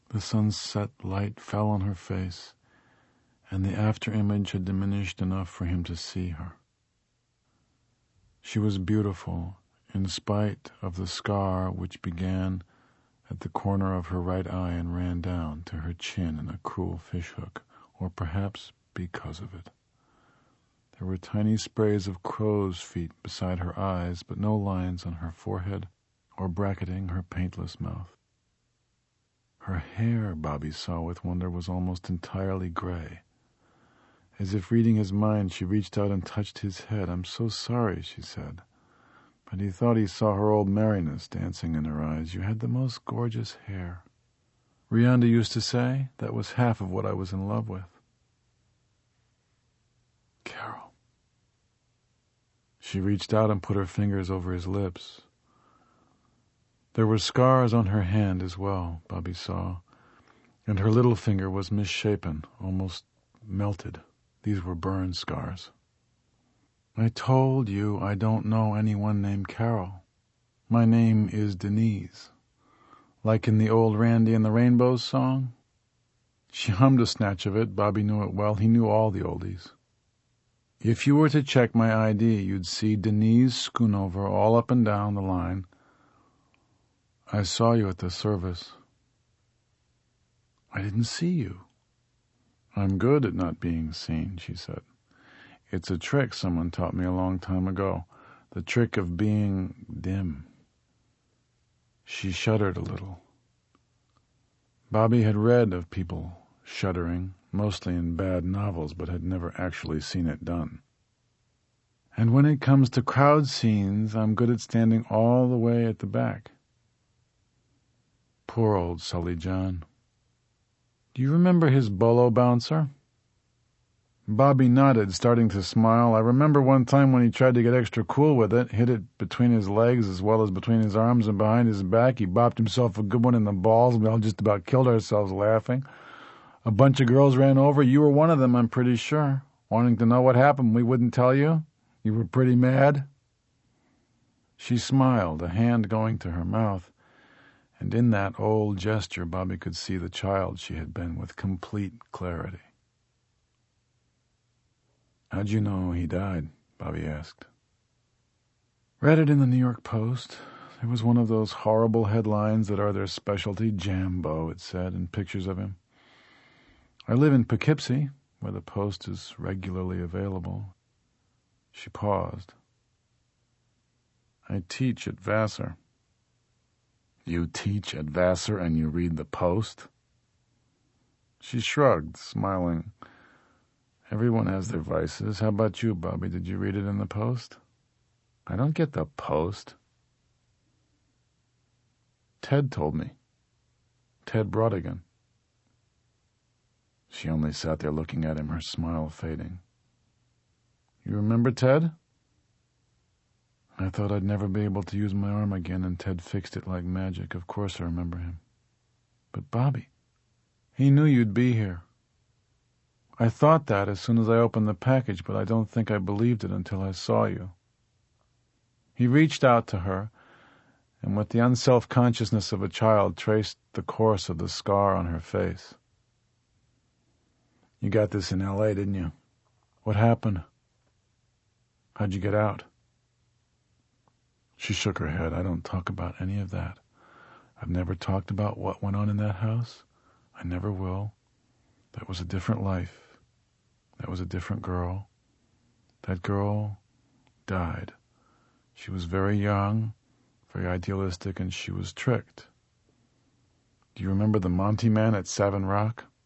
The sunset light fell on her face, and the after-image had diminished enough for him to see her. She was beautiful, in spite of the scar which began at the corner of her right eye and ran down to her chin in a cruel fishhook, or perhaps because of it. There were tiny sprays of crow's feet beside her eyes, but no lines on her forehead or bracketing her paintless mouth. Her hair, Bobby saw with wonder, was almost entirely gray. As if reading his mind, she reached out and touched his head. "I'm so sorry," she said. But he thought he saw her old merriness dancing in her eyes. "You had the most gorgeous hair. Rianda used to say that was half of what I was in love with." Carol. She reached out and put her fingers over his lips. There were scars on her hand as well, Bobby saw, and her little finger was misshapen, almost melted. These were burn scars. "I told you I don't know anyone named Carol. My name is Denise. Like in the old Randy and the Rainbows song?" She hummed a snatch of it. Bobby knew it well. He knew all the oldies. "If you were to check my ID, you'd see Denise Schoonover all up and down the line. I saw you at the service." "I didn't see you." "I'm good at not being seen," she said. "It's a trick someone taught me a long time ago, the trick of being dim." She shuddered a little. Bobby had read of people shuddering, mostly in bad novels, but had never actually seen it done. "And when it comes to crowd scenes, I'm good at standing all the way at the back." Poor old Sully John. "Do you remember his bolo bouncer?" Bobby nodded, starting to smile. "I remember one time when he tried to get extra cool with it, hit it between his legs as well as between his arms and behind his back. He bopped himself a good one in the balls. We all just about killed ourselves laughing. A bunch of girls ran over. You were one of them, I'm pretty sure. Wanting to know what happened, we wouldn't tell you. You were pretty mad." She smiled, a hand going to her mouth, and in that old gesture Bobby could see the child she had been with complete clarity. "How'd you know he died?" Bobby asked. "Read it in the New York Post. There was one of those horrible headlines that are their specialty. Jambo, it said, and pictures of him. I live in Poughkeepsie, where the Post is regularly available." She paused. "I teach at Vassar." "You teach at Vassar and you read the Post?" She shrugged, smiling. "Everyone has their vices. How about you, Bobby? Did you read it in the Post?" "I don't get the Post." "Ted told me. Ted Brodigan." She only sat there looking at him, her smile fading. "You remember Ted?" "I thought I'd never be able to use my arm again, and Ted fixed it like magic. Of course I remember him." "But, Bobby, he knew you'd be here." "I thought that as soon as I opened the package, but I don't think I believed it until I saw you." He reached out to her, and with the unself-consciousness of a child traced the course of the scar on her face. "You got this in L.A., didn't you? What happened? How'd you get out?" She shook her head. "I don't talk about any of that. I've never talked about what went on in that house. I never will. That was a different life. That was a different girl. That girl died. She was very young, very idealistic, and she was tricked. Do you remember the Monty Man at Savin Rock?